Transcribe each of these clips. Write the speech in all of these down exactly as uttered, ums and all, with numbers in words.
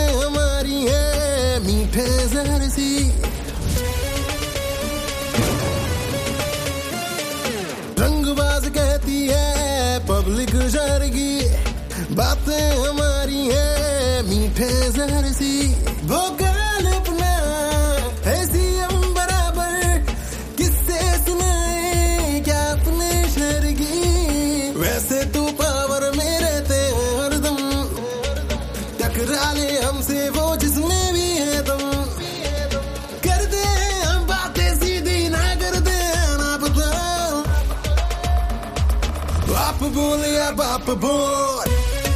हमारी है मीठे जहर सी, रंगबाज कहती है पब्लिक शहर की, बातें हमारी है मीठे जहर सी। वो गाल अपना ऐसी हम बराबर, किससे सुनाए क्या अपने शहर की। वैसे तू पावर में रहते हैं हरदम, टकरा ले हमसे वो जिसमें भी है दम। करते हैं हम बातें सीधी, ना करते हैं ना पता। बाप बोल या बाप बोल,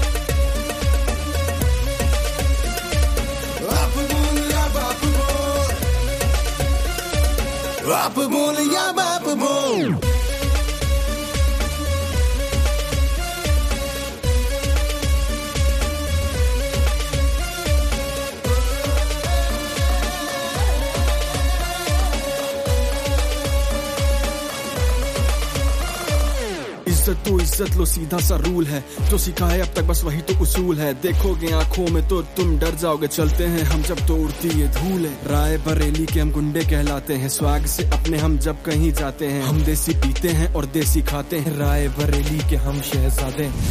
बाप बोल या बाप बोल। इज्जत तो इज्जत लो, सीधा सा रूल है जो सीखा है अब तक, बस वही तो उसूल है। देखोगे आंखों में तो तुम डर जाओगे, चलते हैं हम जब तो उड़ती ये धूल है। राय बरेली के हम गुंडे कहलाते हैं, स्वाग से अपने हम जब kहीं जाते हैं। हम देसी पीते हैं और देसी खाते हैं, राय बरेली के हम शहजादे हैं।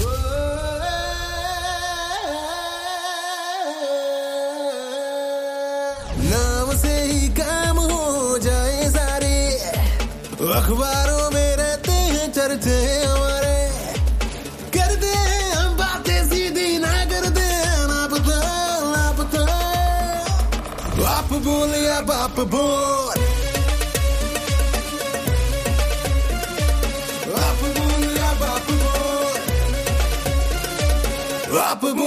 नाम से ही काम हो जाए सारे, अखबारों में रहते हैं चर्चे हमारे। करते हैं हम बातें सीधी, ना करते हैं ना पता ना पता। बाप बोल या बाप बोल, बाप बोल या बाप बोल, बाप बोल।